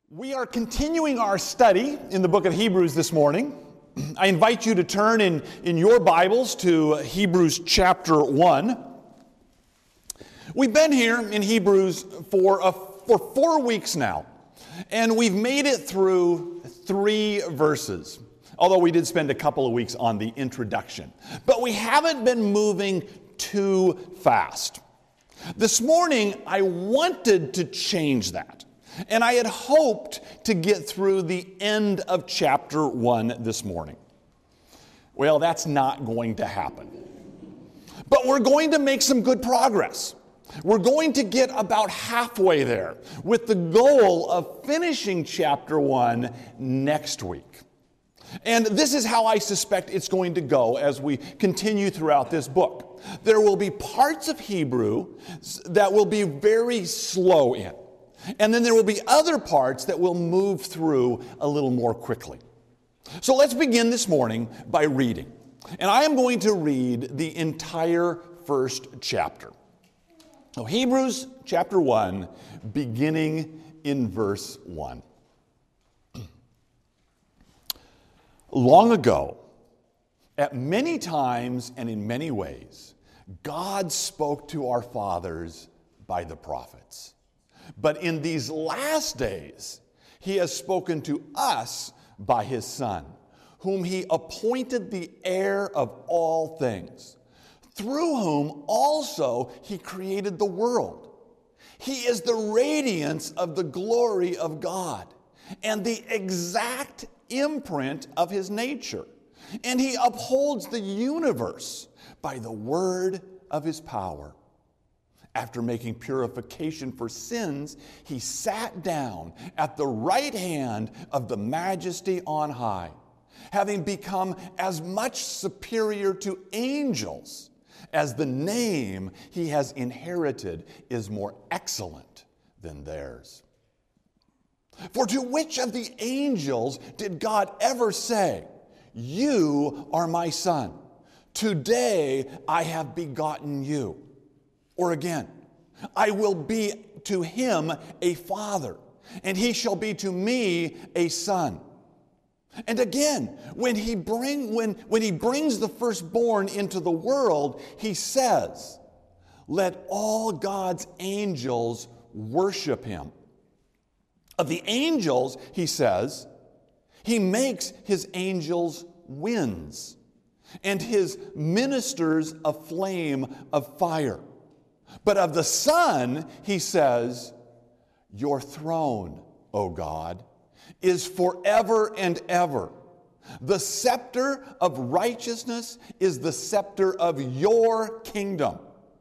We are continuing our study in the book of Hebrews this morning. I invite you to turn in your Bibles to Hebrews chapter 1. We've been here in Hebrews for 4 weeks now, and we've made it through 3 verses, although we did spend a couple of weeks on the introduction. But we haven't been moving too fast. This morning, I wanted to change that. And I had hoped to get through the end of chapter 1 this morning. Well, that's not going to happen. But we're going to make some good progress. We're going to get about halfway there with the goal of finishing chapter 1 next week. And this is how I suspect it's going to go as we continue throughout this book. There will be parts of Hebrew that will be very slow in. And then there will be other parts that will move through a little more quickly. So let's begin this morning by reading. And I am going to read the entire first chapter. So Hebrews chapter 1, beginning in verse 1. Long ago, at many times and in many ways, God spoke to our fathers by the prophets. But in these last days, he has spoken to us by his Son, whom he appointed the heir of all things, through whom also he created the world. He is the radiance of the glory of God and the exact imprint of his nature. And he upholds the universe by the word of his power. After making purification for sins, he sat down at the right hand of the Majesty on high, having become as much superior to angels as the name he has inherited is more excellent than theirs. For to which of the angels did God ever say, "You are my son, today I have begotten you"? Or again, "I will be to him a father, and he shall be to me a son." And again, when he brings the firstborn into the world, he says, "Let all God's angels worship him." Of the angels, he says, "He makes his angels winds, and his ministers a flame of fire." But of the Son, he says, "Your throne, O God, is forever and ever. The scepter of righteousness is the scepter of your kingdom.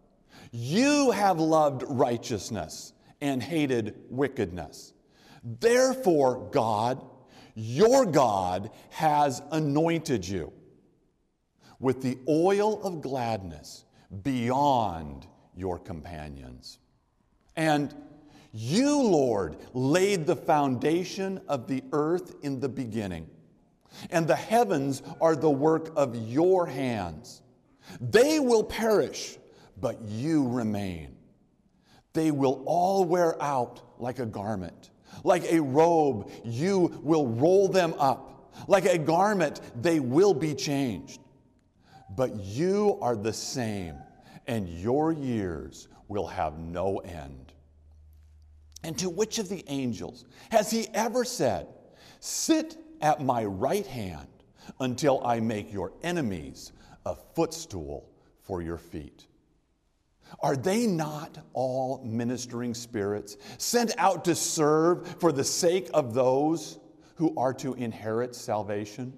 You have loved righteousness and hated wickedness. Therefore, God, your God, has anointed you with the oil of gladness beyond your companions. And you, Lord, laid the foundation of the earth in the beginning, and the heavens are the work of your hands. They will perish, but you remain. They will all wear out like a garment. Like a robe, you will roll them up. Like a garment, they will be changed. But you are the same, and your years will have no end. And to which of the angels has he ever said, "Sit at my right hand until I make your enemies a footstool for your feet"? Are they not all ministering spirits sent out to serve for the sake of those who are to inherit salvation?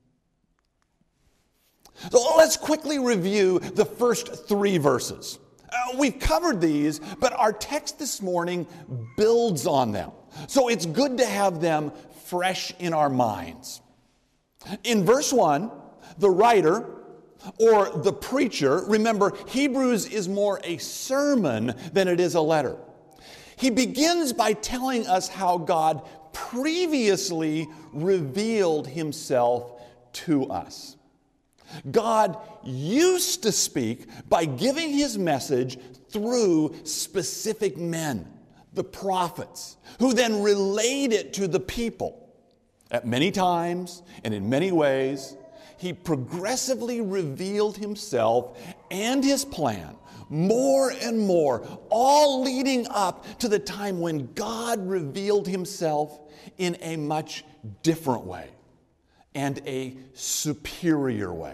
So let's quickly review the first 3 verses. We've covered these, but our text this morning builds on them. So it's good to have them fresh in our minds. In verse 1, the writer, or the preacher, remember, Hebrews is more a sermon than it is a letter. He begins by telling us how God previously revealed himself to us. God used to speak by giving his message through specific men, the prophets, who then relayed it to the people. At many times and in many ways, he progressively revealed himself and his plan more and more, all leading up to the time when God revealed himself in a much different way and a superior way.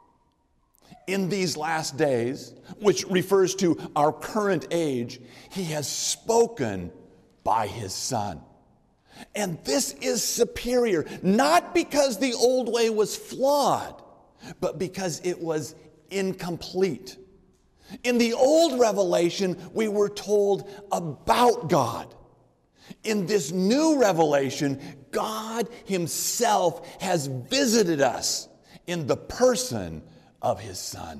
In these last days, which refers to our current age, he has spoken by his Son. And this is superior, not because the old way was flawed, but because it was incomplete. In the old revelation, we were told about God. In this new revelation, God himself has visited us in the person of his Son.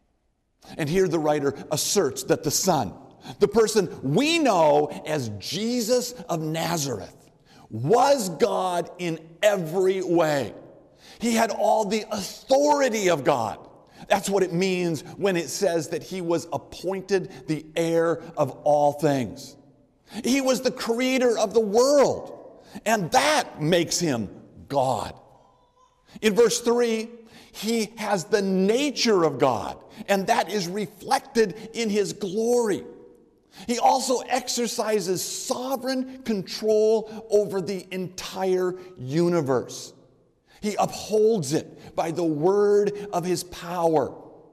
And here the writer asserts that the Son, the person we know as Jesus of Nazareth, was God in every way. He had all the authority of God. That's what it means when it says that he was appointed the heir of all things. He was the creator of the world, and that makes him God. In verse 3, he has the nature of God, and that is reflected in his glory. He also exercises sovereign control over the entire universe. He upholds it by the word of his power.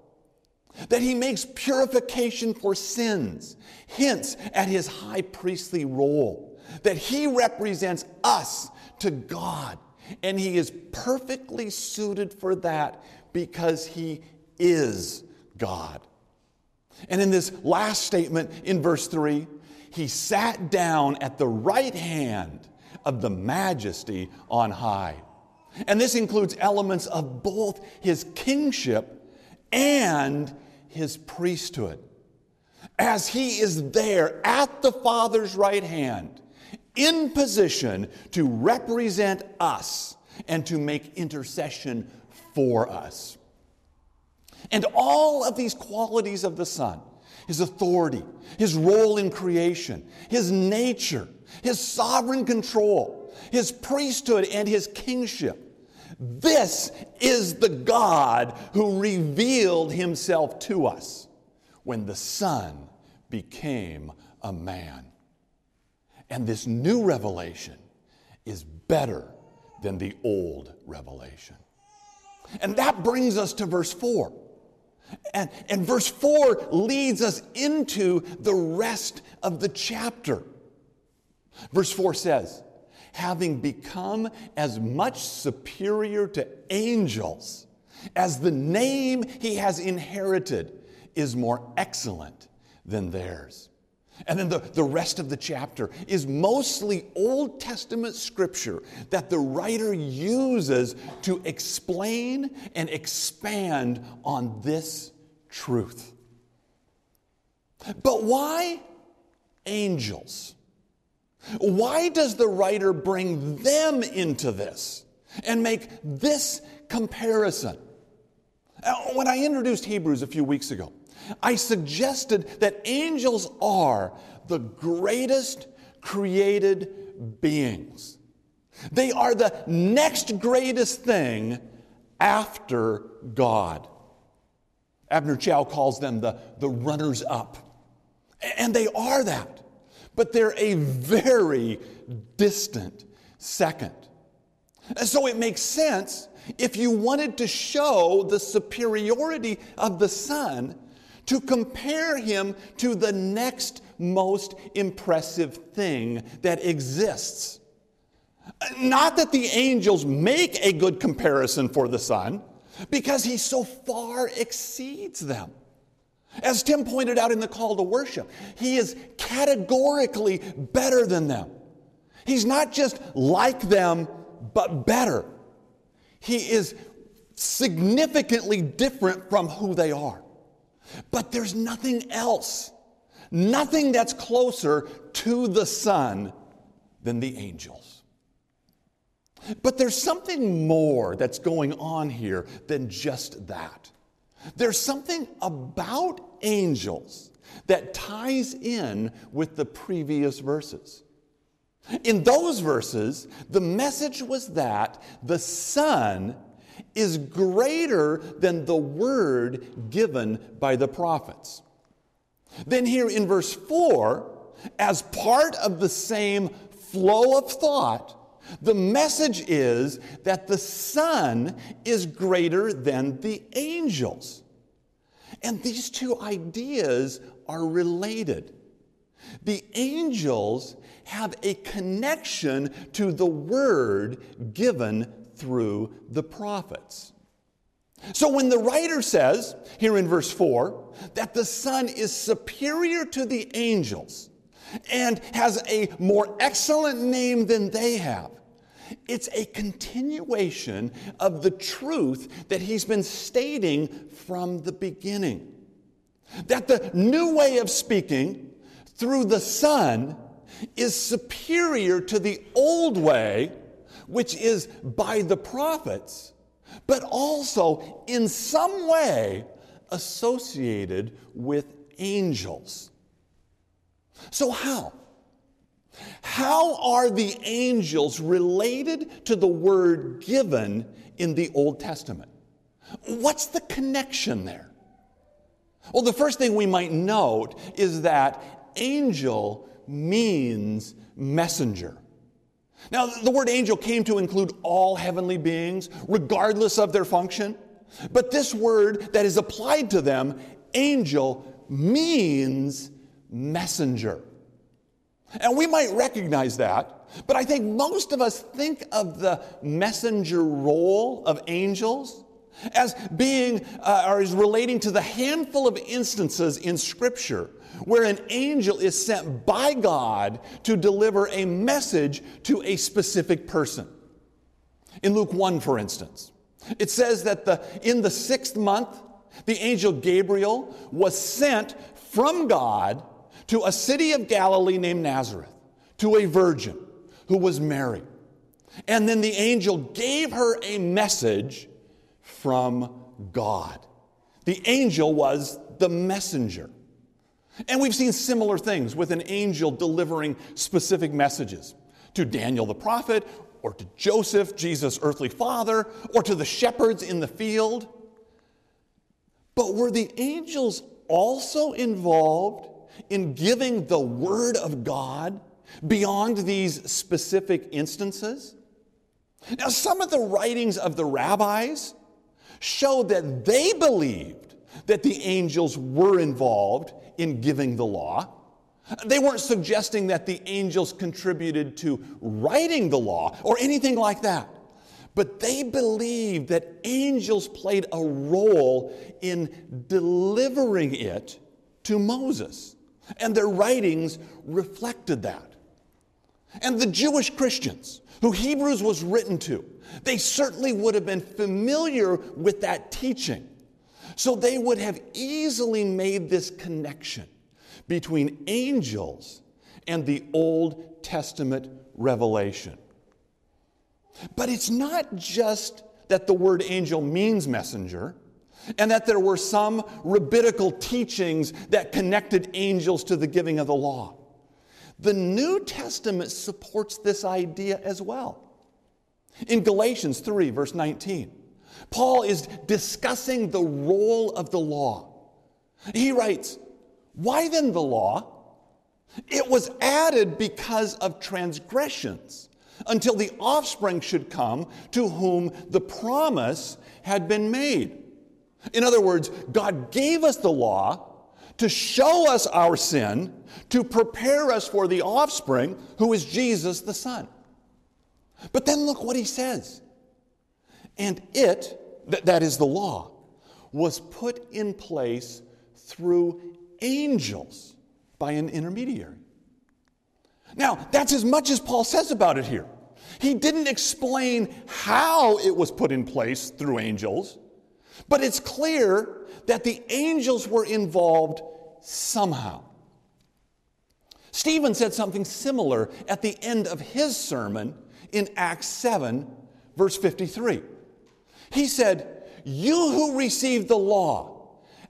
That he makes purification for sins hints at his high priestly role. That he represents us to God, and he is perfectly suited for that because he is God. And in this last statement in verse 3, he sat down at the right hand of the majesty on high. And this includes elements of both his kingship and his priesthood. As he is there at the Father's right hand, in position to represent us and to make intercession for us. And all of these qualities of the Son, his authority, his role in creation, his nature, his sovereign control, his priesthood, and his kingship, this is the God who revealed himself to us when the Son became a man. And this new revelation is better than the old revelation. And that brings us to verse 4. And verse 4 leads us into the rest of the chapter. Verse 4 says, having become as much superior to angels as the name he has inherited is more excellent than theirs. And then the rest of the chapter is mostly Old Testament scripture that the writer uses to explain and expand on this truth. But why angels? Why does the writer bring them into this and make this comparison? When I introduced Hebrews a few weeks ago, I suggested that angels are the greatest created beings. They are the next greatest thing after God. Abner Chow calls them the runners-up. And they are that. But they're a very distant second. And so it makes sense if you wanted to show the superiority of the Son to compare him to the next most impressive thing that exists. Not that the angels make a good comparison for the Son, because he so far exceeds them. As Tim pointed out in the call to worship, he is categorically better than them. He's not just like them, but better. He is significantly different from who they are. But there's nothing else, nothing that's closer to the Son than the angels. But there's something more that's going on here than just that. There's something about angels that ties in with the previous verses. In those verses, the message was that the Son is greater than the word given by the prophets. Then here in verse 4, as part of the same flow of thought, the message is that the Son is greater than the angels. And these two ideas are related. The angels have a connection to the word given through the prophets. So when the writer says, here in verse 4, that the Son is superior to the angels and has a more excellent name than they have, it's a continuation of the truth that he's been stating from the beginning. That the new way of speaking through the Son is superior to the old way, which is by the prophets, but also in some way associated with angels. So how? How are the angels related to the word given in the Old Testament? What's the connection there? Well, the first thing we might note is that angel means messenger. Now, the word angel came to include all heavenly beings, regardless of their function. But this word that is applied to them, angel, means messenger. And we might recognize that, but I think most of us think of the messenger role of angels as being, or as relating to the handful of instances in Scripture where an angel is sent by God to deliver a message to a specific person. In Luke 1, for instance, it says that in the 6th month, the angel Gabriel was sent from God to a city of Galilee named Nazareth, to a virgin who was Mary. And then the angel gave her a message from God. The angel was the messenger. And we've seen similar things with an angel delivering specific messages to Daniel the prophet, or to Joseph, Jesus' earthly father, or to the shepherds in the field. But were the angels also involved in giving the word of God beyond these specific instances? Now, some of the writings of the rabbis show that they believed that the angels were involved in giving the law. They weren't suggesting that the angels contributed to writing the law or anything like that. But they believed that angels played a role in delivering it to Moses. And their writings reflected that. And the Jewish Christians, who Hebrews was written to, they certainly would have been familiar with that teaching. So they would have easily made this connection between angels and the Old Testament revelation. But it's not just that the word angel means messenger, and that there were some rabbinical teachings that connected angels to the giving of the law. The New Testament supports this idea as well. In Galatians 3, verse 19, Paul is discussing the role of the law. He writes, "Why then the law? It was added because of transgressions, until the offspring should come to whom the promise had been made." In other words, God gave us the law to show us our sin, to prepare us for the offspring, who is Jesus the Son. But then look what he says. And it, that is the law, was put in place through angels by an intermediary. Now, that's as much as Paul says about it here. He didn't explain how it was put in place through angels, but it's clear that the angels were involved somehow. Stephen said something similar at the end of his sermon in Acts 7, verse 53. He said, "You who received the law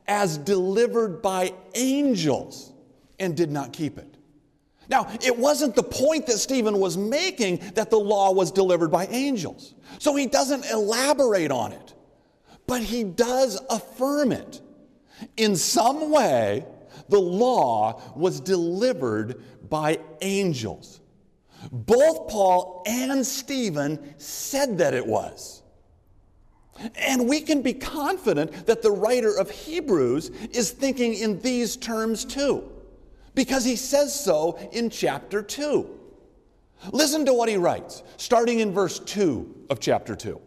as delivered by angels and did not keep it. Now, it wasn't the point that Stephen was making that the law was delivered by angels. So he doesn't elaborate on it, but he does affirm it. In some way, the law was delivered by angels. Both Paul and Stephen said that it was. And we can be confident that the writer of Hebrews is thinking in these terms too, because he says so in chapter 2. Listen to what he writes, starting in verse 2 of chapter 2.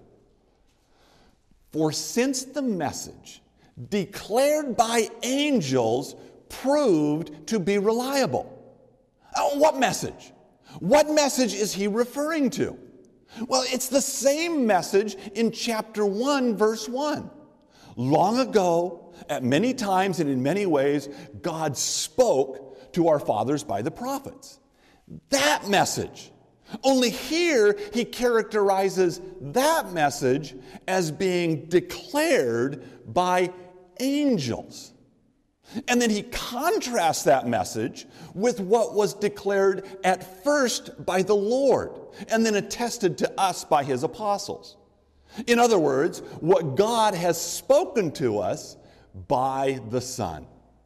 For since the message declared by angels proved to be reliable. What message? What message is he referring to? Well, it's the same message in chapter 1, verse 1. Long ago, at many times and in many ways, God spoke to our fathers by the prophets. That message. Only here he characterizes that message as being declared by angels. And then he contrasts that message with what was declared at first by the Lord and then attested to us by his apostles. In other words, what God has spoken to us by the Son.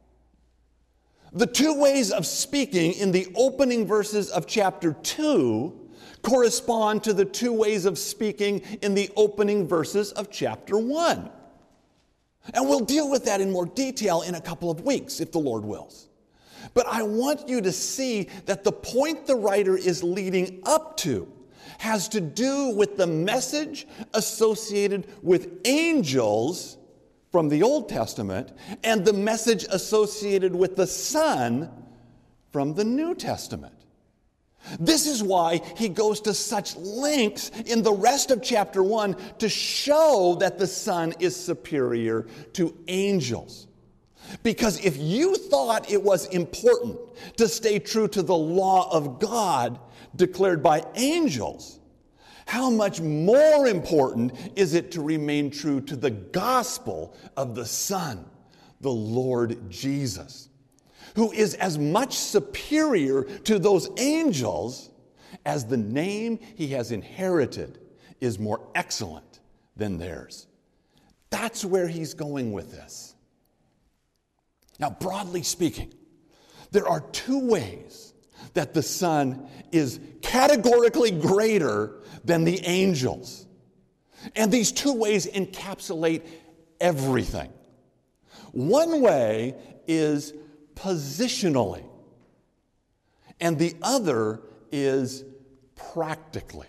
The two ways of speaking in the opening verses of chapter 2 correspond to the two ways of speaking in the opening verses of chapter 1. And we'll deal with that in more detail in a couple of weeks, if the Lord wills. But I want you to see that the point the writer is leading up to has to do with the message associated with angels from the Old Testament and the message associated with the Son from the New Testament. This is why he goes to such lengths in the rest of chapter 1 to show that the Son is superior to angels. Because if you thought it was important to stay true to the law of God declared by angels, how much more important is it to remain true to the gospel of the Son, the Lord Jesus, who is as much superior to those angels as the name he has inherited is more excellent than theirs. That's where he's going with this. Now, broadly speaking, there are two ways that the Son is categorically greater than the angels. And these two ways encapsulate everything. One way is positionally, and the other is practically.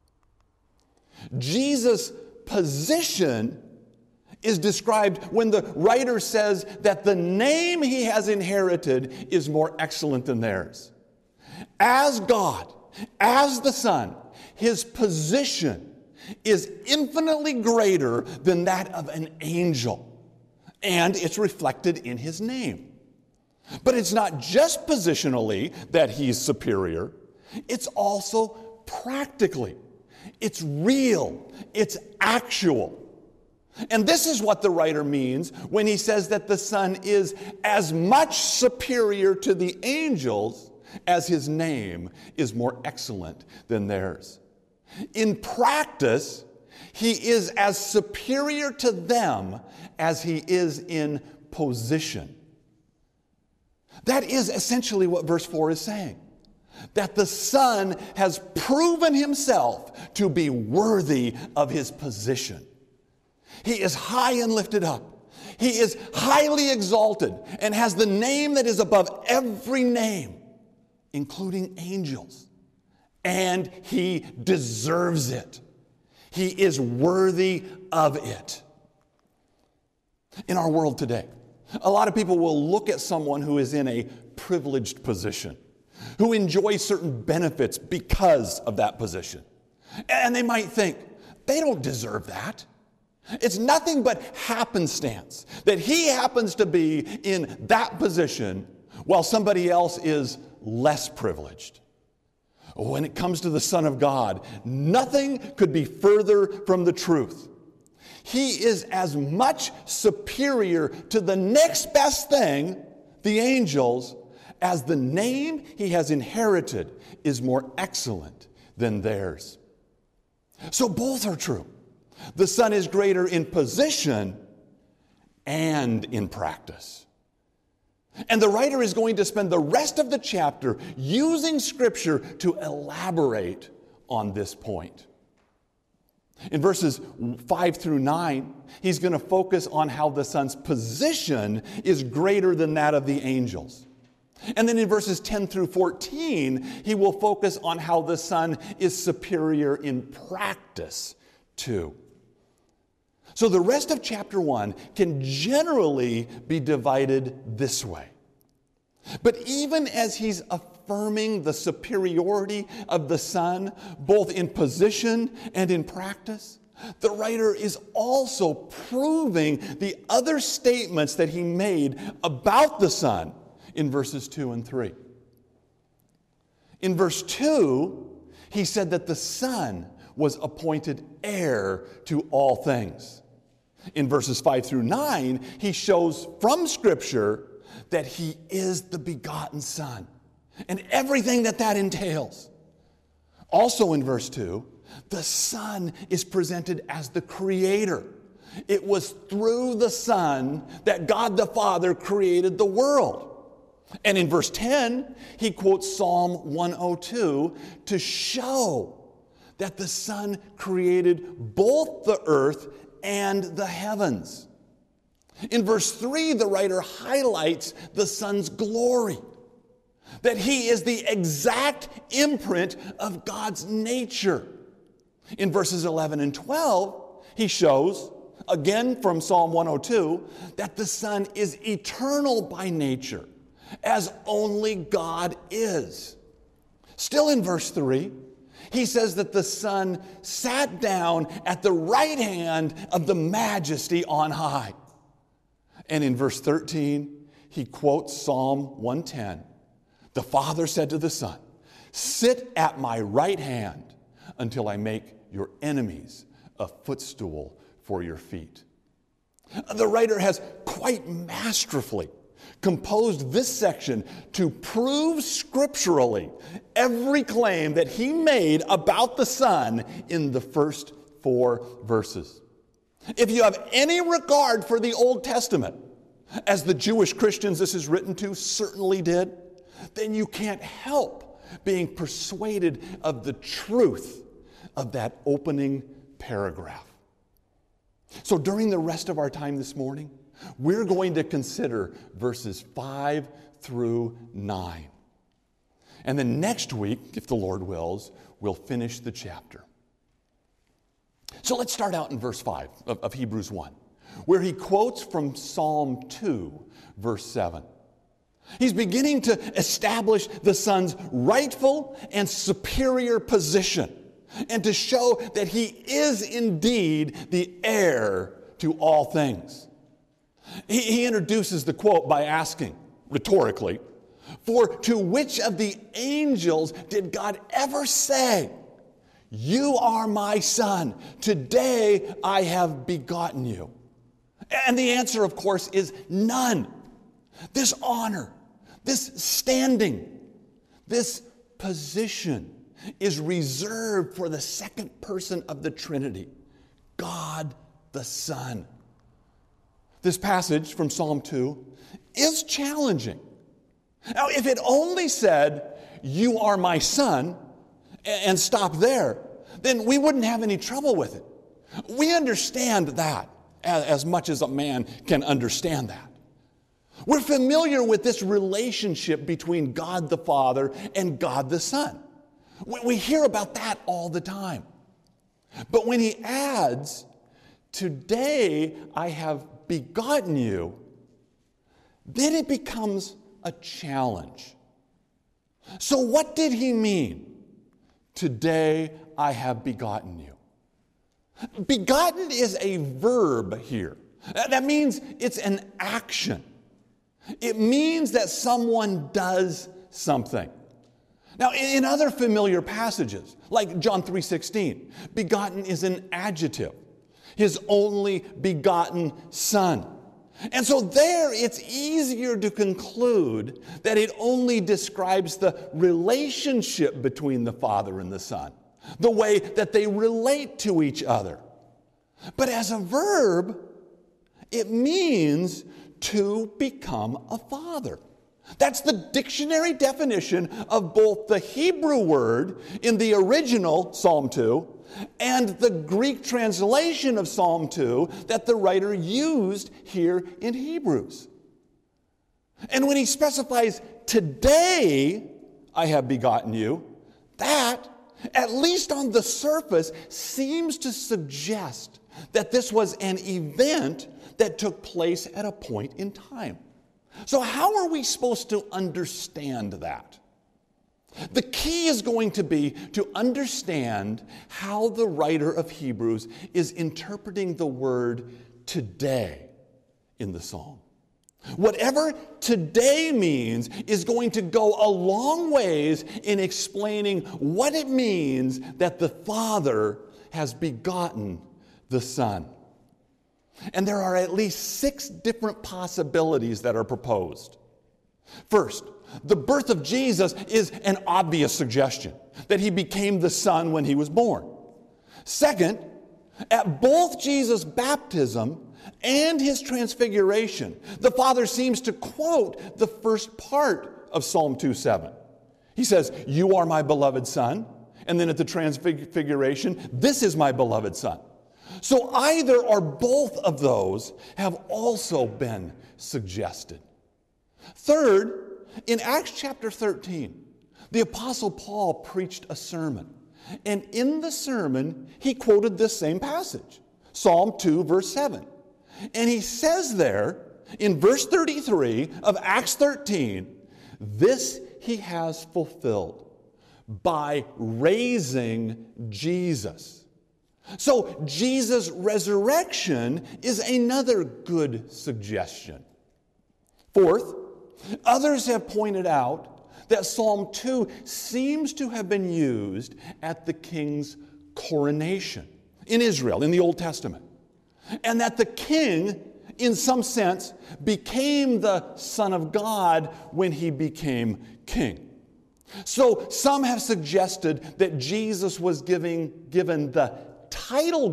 Jesus' position is described when the writer says that the name he has inherited is more excellent than theirs. As God, as the Son, his position is infinitely greater than that of an angel, and it's reflected in his name. But it's not just positionally that he's superior, it's also practically. It's real, it's actual. And this is what the writer means when he says that the Son is as much superior to the angels as his name is more excellent than theirs. In practice, he is as superior to them as he is in position. That is essentially what verse 4 is saying. That the Son has proven himself to be worthy of his position. He is high and lifted up. He is highly exalted and has the name that is above every name, including angels. And he deserves it. He is worthy of it. In our world today, a lot of people will look at someone who is in a privileged position, who enjoys certain benefits because of that position. And they might think, they don't deserve that. It's nothing but happenstance that he happens to be in that position while somebody else is less privileged. When it comes to the Son of God, nothing could be further from the truth. He is as much superior to the next best thing, the angels, as the name he has inherited is more excellent than theirs. So both are true. The Son is greater in position and in practice. And the writer is going to spend the rest of the chapter using Scripture to elaborate on this point. In verses 5 through 9, he's going to focus on how the Son's position is greater than that of the angels. And then in verses 10 through 14, he will focus on how the Son is superior in practice too. So the rest of chapter 1 can generally be divided this way. But even as he's affirming the superiority of the Son, both in position and in practice, the writer is also proving the other statements that he made about the Son in verses 2 and 3. In verse 2, he said that the Son was appointed heir to all things. In verses 5 through 9, he shows from Scripture that he is the begotten Son and everything that entails. Also in verse 2, the Son is presented as the Creator. It was through the Son that God the Father created the world. And in verse 10, he quotes Psalm 102 to show that the Son created both the earth and the heavens. In verse 3, the writer highlights the Son's glory, that he is the exact imprint of God's nature. In verses 11 and 12, he shows, again from Psalm 102, that the Son is eternal by nature, as only God is. Still in verse 3, he says that the Son sat down at the right hand of the Majesty on high. And in verse 13, he quotes Psalm 110. The Father said to the Son, "Sit at my right hand until I make your enemies a footstool for your feet." The writer has quite masterfully composed this section to prove scripturally every claim that he made about the Son in the first 4 verses. If you have any regard for the Old Testament, as the Jewish Christians this is written to certainly did, then you can't help being persuaded of the truth of that opening paragraph. So during the rest of our time this morning, we're going to consider verses 5 through 9. And then next week, if the Lord wills, we'll finish the chapter. So let's start out in verse 5 of Hebrews 1, where he quotes from Psalm 2, verse 7. He's beginning to establish the Son's rightful and superior position, and to show that he is indeed the heir to all things. He introduces the quote by asking, rhetorically, "For to which of the angels did God ever say, 'You are my Son, today I have begotten you'?" And the answer, of course, is none. This honor, this standing, this position is reserved for the second person of the Trinity, God the Son. This passage from Psalm 2 is challenging. Now, if it only said, "You are my Son," and stopped there, then we wouldn't have any trouble with it. We understand that as much as a man can understand that. We're familiar with this relationship between God the Father and God the Son. We hear about that all the time. But when he adds, "Today I have begotten you," then it becomes a challenge. So what did he mean? "Today I have begotten you." Begotten is a verb here. That means it's an action. It means that someone does something. Now, in other familiar passages, like John 3:16, begotten is an adjective. his only begotten Son. And so there it's easier to conclude that it only describes the relationship between the Father and the Son, the way that they relate to each other. But as a verb, it means to become a father. That's the dictionary definition of both the Hebrew word in the original Psalm 2 and the Greek translation of Psalm 2 that the writer used here in Hebrews. And when he specifies, "Today I have begotten you," that, at least on the surface, seems to suggest that this was an event that took place at a point in time. So how are we supposed to understand that? The key is going to be to understand how the writer of Hebrews is interpreting the word "today" in the psalm. Whatever "today" means is going to go a long ways in explaining what it means that the Father has begotten the Son. And there are at least 6 different possibilities that are proposed. First, the birth of Jesus is an obvious suggestion that he became the Son when he was born. Second, at both Jesus' baptism and his transfiguration, the Father seems to quote the first part of Psalm 2:7. He says, "You are my beloved Son." And then at the transfiguration, "This is my beloved Son." So either or both of those have also been suggested. Third, in Acts chapter 13, the Apostle Paul preached a sermon. And in the sermon, he quoted this same passage, Psalm 2, verse 7. And he says there, in verse 33 of Acts 13, "This he has fulfilled by raising Jesus." So Jesus' resurrection is another good suggestion. Fourth, others have pointed out that Psalm 2 seems to have been used at the king's coronation in Israel in the Old Testament. And that the king, in some sense, became the Son of God when he became king. So some have suggested that Jesus was given the title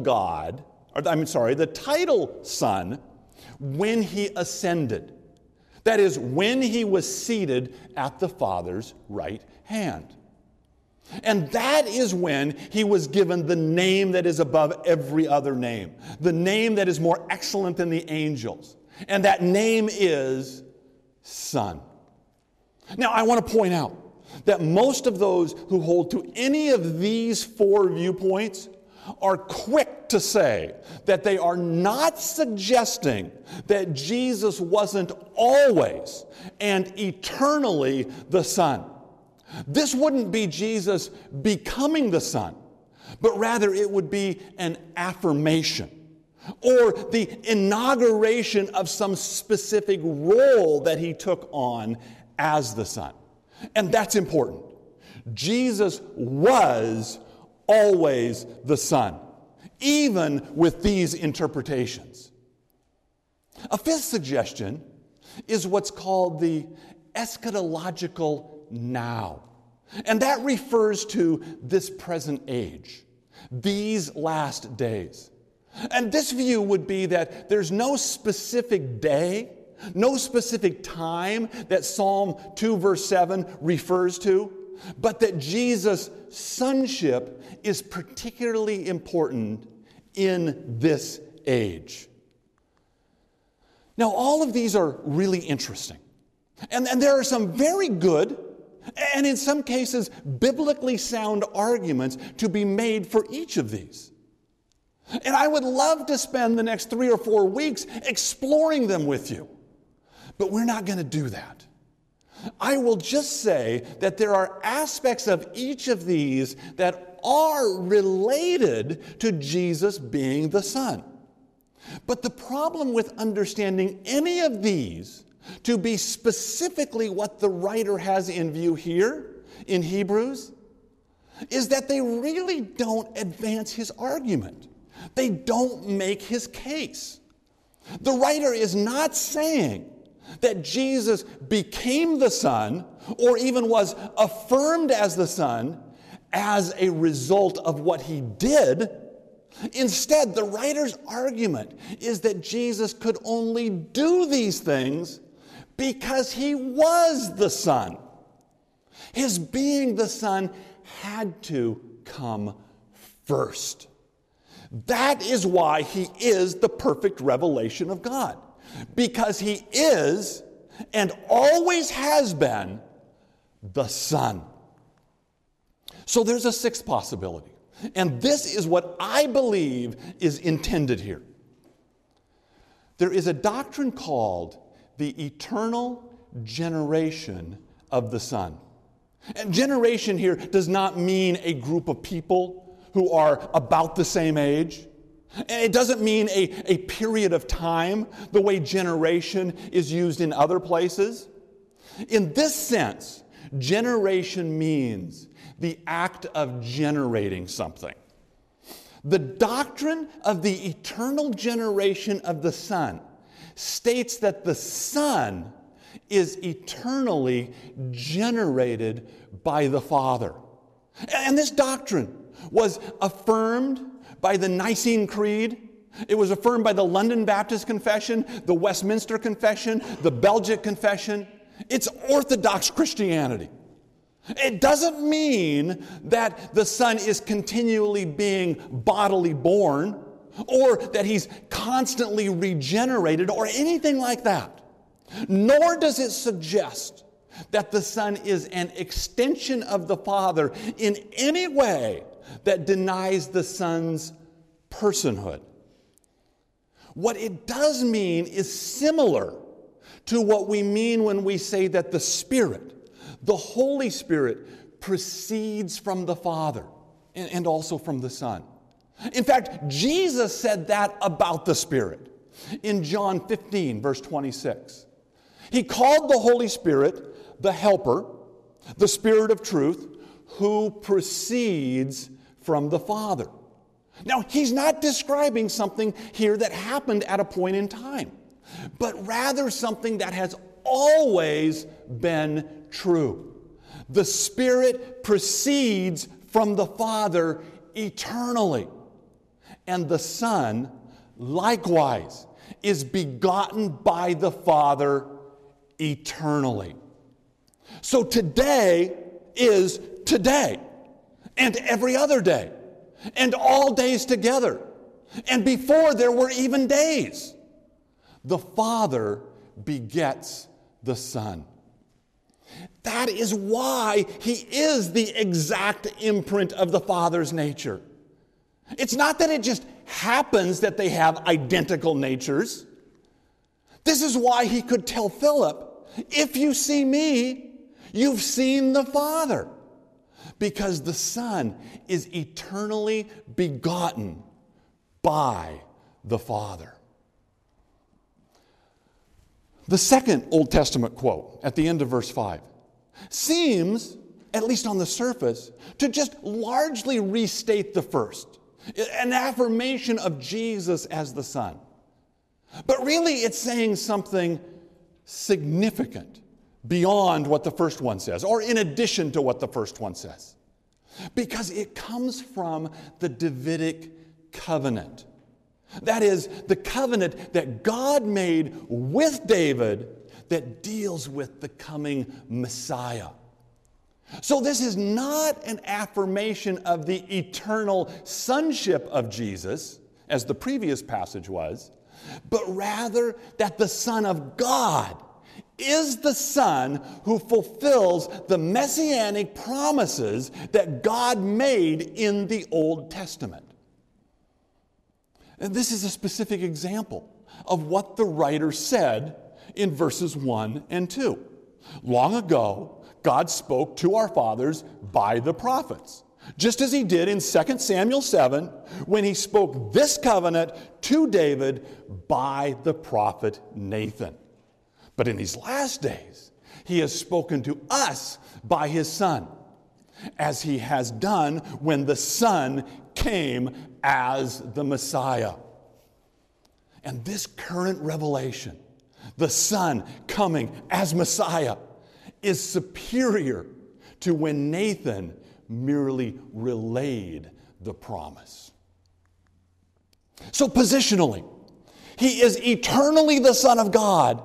the title Son when he ascended. That is, when he was seated at the Father's right hand. And that is when he was given the name that is above every other name, the name that is more excellent than the angels. And that name is Son. Now, I want to point out that most of those who hold to any of these 4 viewpoints are quick to say that they are not suggesting that Jesus wasn't always and eternally the Son. This wouldn't be Jesus becoming the Son, but rather it would be an affirmation or the inauguration of some specific role that he took on as the Son. And that's important. Jesus was always the Son, even with these interpretations. A fifth suggestion is what's called the eschatological now. And that refers to this present age, these last days. And this view would be that there's no specific day, no specific time that Psalm 2 verse 7 refers to, but that Jesus' sonship is particularly important in this age. Now, all of these are really interesting. And there are some very good, and in some cases, biblically sound arguments to be made for each of these. And I would love to spend the next 3 or 4 weeks exploring them with you. But we're not going to do that. I will just say that there are aspects of each of these that are related to Jesus being the Son. But the problem with understanding any of these to be specifically what the writer has in view here in Hebrews is that they really don't advance his argument. They don't make his case. The writer is not saying that Jesus became the Son or even was affirmed as the Son as a result of what he did. Instead, the writer's argument is that Jesus could only do these things because he was the Son. His being the Son had to come first. That is why he is the perfect revelation of God. Because he is, and always has been, the Son. So there's a sixth possibility. And this is what I believe is intended here. There is a doctrine called the eternal generation of the Son. And generation here does not mean a group of people who are about the same age. And it doesn't mean a period of time, the way generation is used in other places. In this sense, generation means the act of generating something. The doctrine of the eternal generation of the Son states that the Son is eternally generated by the Father. And this doctrine was affirmed by the Nicene Creed. It was affirmed by the London Baptist Confession, the Westminster Confession, the Belgic Confession. It's Orthodox Christianity. It doesn't mean that the Son is continually being bodily born or that he's constantly regenerated or anything like that. Nor does it suggest that the Son is an extension of the Father in any way that denies the Son's personhood. What it does mean is similar to what we mean when we say that the Spirit, the Holy Spirit, proceeds from the Father and also from the Son. In fact, Jesus said that about the Spirit in John 15, verse 26. He called the Holy Spirit the Helper, the Spirit of truth, who proceeds from the Father. Now, he's not describing something here that happened at a point in time, but rather something that has always been true. The Spirit proceeds from the Father eternally, and the Son, likewise, is begotten by the Father eternally. So today is today, and every other day, and all days together, and before there were even days. The Father begets the Son. That is why he is the exact imprint of the Father's nature. It's not that it just happens that they have identical natures. This is why he could tell Philip, if you see me, you've seen the Father. Because the Son is eternally begotten by the Father. The second Old Testament quote at the end of verse 5 seems, at least on the surface, to just largely restate the first, an affirmation of Jesus as the Son. But really it's saying something significant beyond what the first one says, or in addition to what the first one says. Because it comes from the Davidic covenant. That is, the covenant that God made with David that deals with the coming Messiah. So this is not an affirmation of the eternal sonship of Jesus, as the previous passage was, but rather that the Son of God is the Son who fulfills the messianic promises that God made in the Old Testament. And this is a specific example of what the writer said in verses 1 and 2. Long ago, God spoke to our fathers by the prophets, just as he did in 2 Samuel 7 when he spoke this covenant to David by the prophet Nathan. But in these last days, he has spoken to us by his Son, as he has done when the Son came as the Messiah. And this current revelation, the Son coming as Messiah, is superior to when Nathan merely relayed the promise. So positionally, he is eternally the Son of God,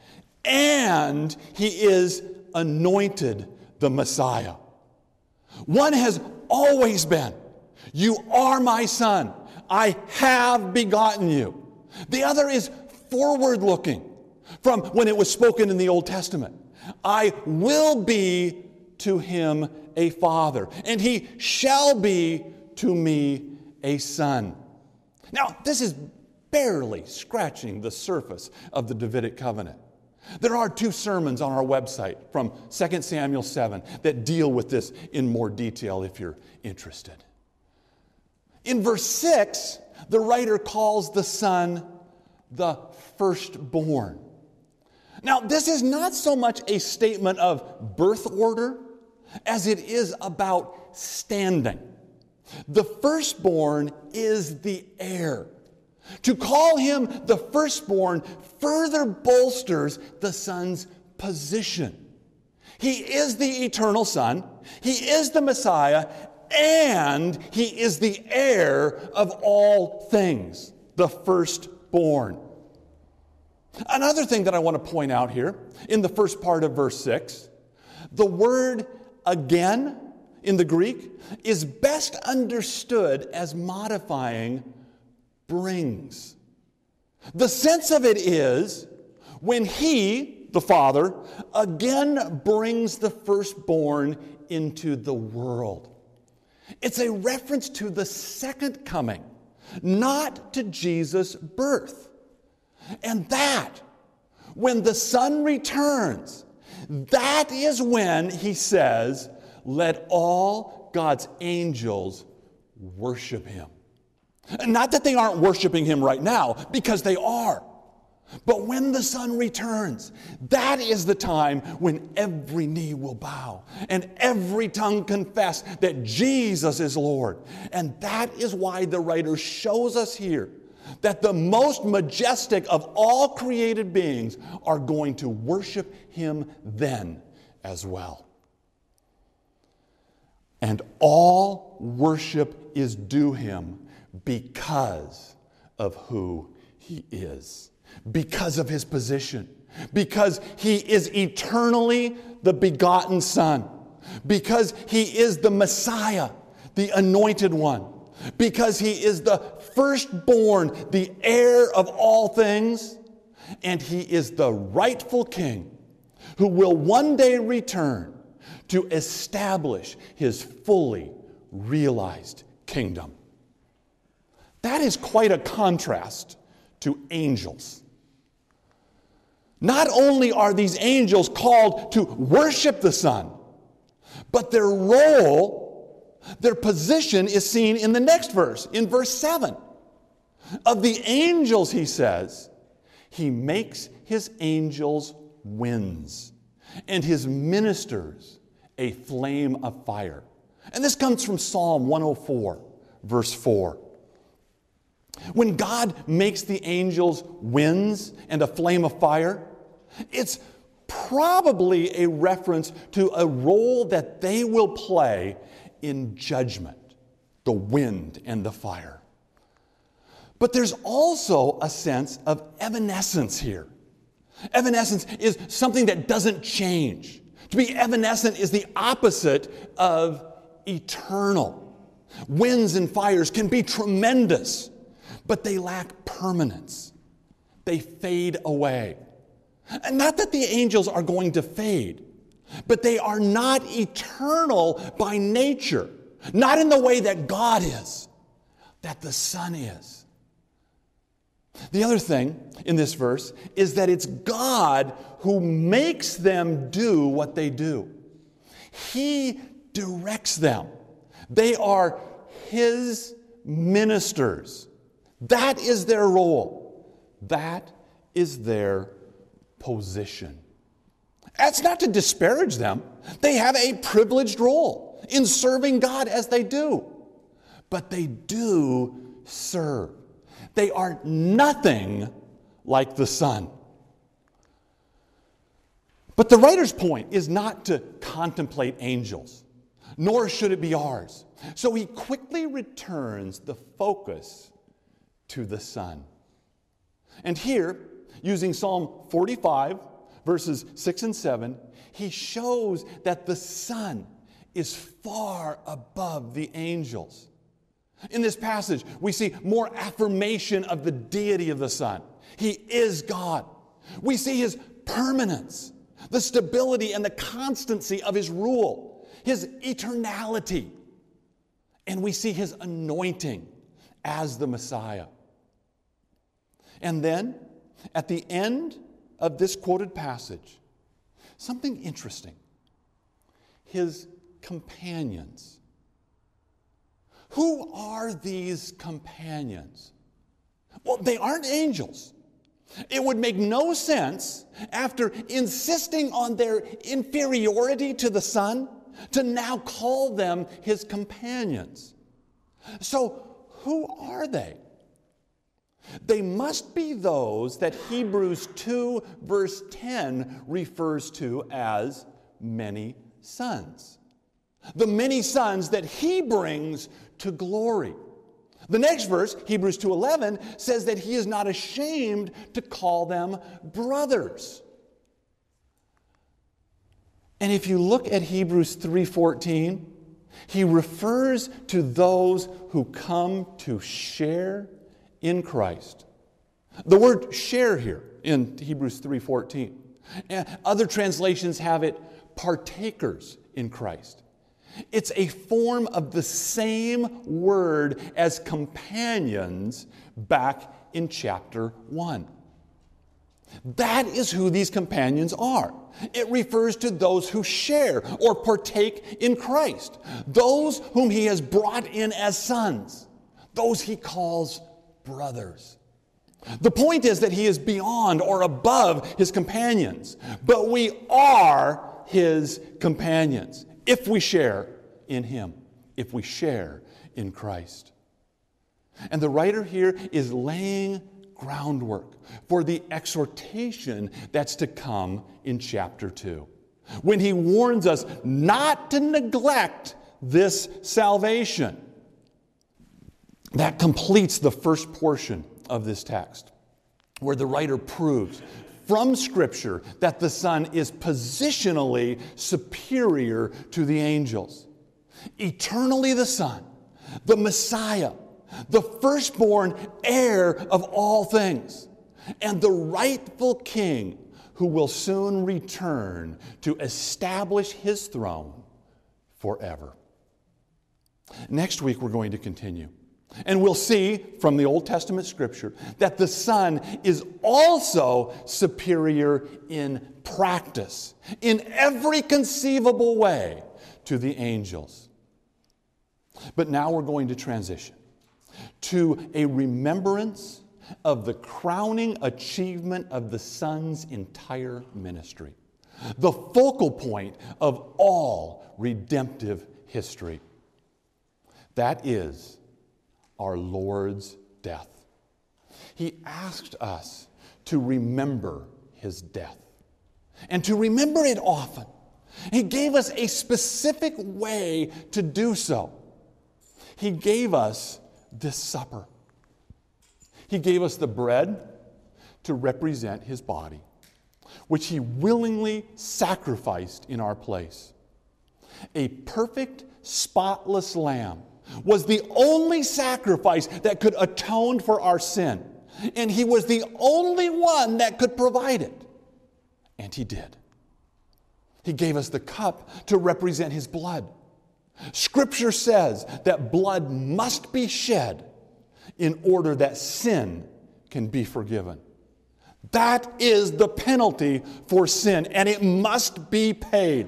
and he is anointed the Messiah. One has always been, "You are my Son, I have begotten you." The other is forward-looking from when it was spoken in the Old Testament. "I will be to him a father, and he shall be to me a son." Now, this is barely scratching the surface of the Davidic covenant. There are 2 sermons on our website from 2 Samuel 7 that deal with this in more detail if you're interested. In verse 6, the writer calls the Son the firstborn. Now, this is not so much a statement of birth order as it is about standing. The firstborn is the heir. To call him the firstborn further bolsters the Son's position. He is the eternal Son, he is the Messiah, and he is the heir of all things, the firstborn. Another thing that I want to point out here in the first part of verse 6, the word again in the Greek is best understood as modifying brings. The sense of it is when he, the Father, again brings the firstborn into the world. It's a reference to the second coming, not to Jesus' birth. And that, when the Son returns, that is when he says, "Let all God's angels worship him." Not that they aren't worshiping him right now, because they are. But when the Son returns, that is the time when every knee will bow and every tongue confess that Jesus is Lord. And that is why the writer shows us here that the most majestic of all created beings are going to worship him then as well. And all worship is due him because of who he is, because of his position, because he is eternally the begotten Son, because he is the Messiah, the anointed one, because he is the firstborn, the heir of all things, and he is the rightful king who will one day return to establish his fully realized kingdom. That is quite a contrast to angels. Not only are these angels called to worship the Son, but their role, their position is seen in the next verse, in verse 7. Of the angels, he says, he makes his angels winds and his ministers a flame of fire. And this comes from Psalm 104, verse 4. When God makes the angels winds and a flame of fire, it's probably a reference to a role that they will play in judgment, the wind and the fire. But there's also a sense of evanescence here. Evanescence is something that doesn't change. To be evanescent is the opposite of eternal. Winds and fires can be tremendous, but they lack permanence. They fade away. And not that the angels are going to fade, but they are not eternal by nature. Not in the way that God is, that the Son is. The other thing in this verse is that it's God who makes them do what they do. He directs them. They are his ministers. That is their role. That is their position. That's not to disparage them. They have a privileged role in serving God as they do. but they do serve. They are nothing like the Son. But the writer's point is not to contemplate angels, nor should it be ours. So he quickly returns the focus to the Son. And here, using Psalm 45, verses 6 and 7, he shows that the Son is far above the angels. In this passage, we see more affirmation of the deity of the Son. He is God. We see his permanence, the stability and the constancy of his rule, his eternality. And we see his anointing as the Messiah. And then, at the end of this quoted passage, something interesting. His companions. Who are these companions? Well, they aren't angels. It would make no sense, after insisting on their inferiority to the Son, to now call them his companions. So, who are they? They must be those that Hebrews 2, verse 10 refers to as many sons. The many sons that he brings to glory. The next verse, Hebrews 2:11, says that he is not ashamed to call them brothers. And if you look at Hebrews 3:14, he refers to those who come to share in Christ. The word share here in Hebrews 3:14. Other translations have it partakers in Christ. It's a form of the same word as companions back in chapter 1. That is who these companions are. It refers to those who share or partake in Christ, those whom he has brought in as sons, those he calls brothers. The point is that he is beyond or above his companions, but we are his companions if we share in him, if we share in Christ. And the writer here is laying groundwork for the exhortation that's to come in chapter 2, when he warns us not to neglect this salvation. That completes the first portion of this text, where the writer proves from Scripture that the Son is positionally superior to the angels. Eternally the Son, the Messiah, the firstborn heir of all things, and the rightful King who will soon return to establish his throne forever. Next week we're going to continue. And we'll see from the Old Testament Scripture that the Son is also superior in practice, in every conceivable way, to the angels. But now we're going to transition to a remembrance of the crowning achievement of the Son's entire ministry, the focal point of all redemptive history. That is our Lord's death. He asked us to remember his death and to remember it often. He gave us a specific way to do so. He gave us this supper. He gave us the bread to represent his body, which he willingly sacrificed in our place. A perfect, spotless lamb was the only sacrifice that could atone for our sin. And he was the only one that could provide it. And he did. He gave us the cup to represent his blood. Scripture says that blood must be shed in order that sin can be forgiven. That is the penalty for sin, and it must be paid.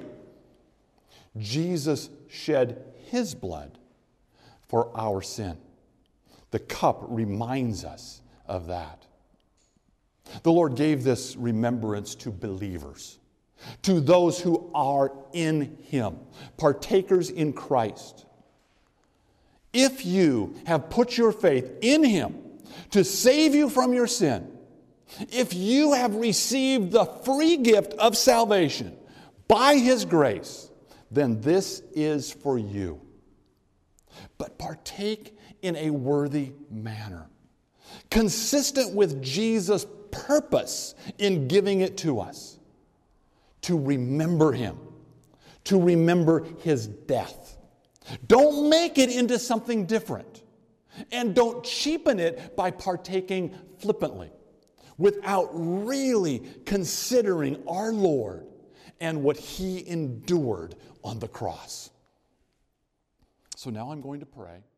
Jesus shed his blood for our sin. The cup reminds us of that. The Lord gave this remembrance to believers, to those who are in him, partakers in Christ. if you have put your faith in Him to save you from your sin, if you have received the free gift of salvation by His grace, then this is for you. But partake in a worthy manner, consistent with Jesus' purpose in giving it to us, to remember Him, to remember His death. Don't make it into something different, and don't cheapen it by partaking flippantly, without really considering our Lord and what He endured on the cross. So now I'm going to pray.